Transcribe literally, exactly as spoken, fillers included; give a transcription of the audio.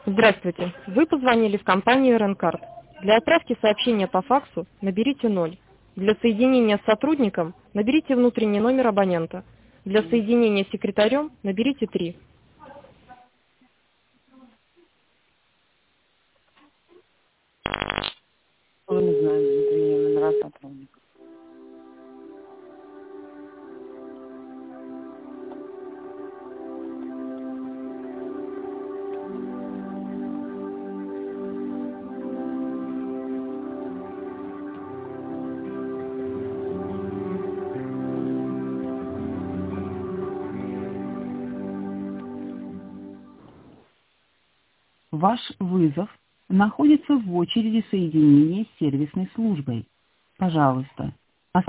Здравствуйте. Вы позвонили в компанию Ренкард. Для отправки сообщения по факсу наберите ноль. Для соединения с сотрудником наберите внутренний номер абонента. Для соединения с секретарем наберите три. Вы не знаю, внутренний номера сотрудников. Ваш вызов находится в очереди соединения с сервисной службой. Пожалуйста,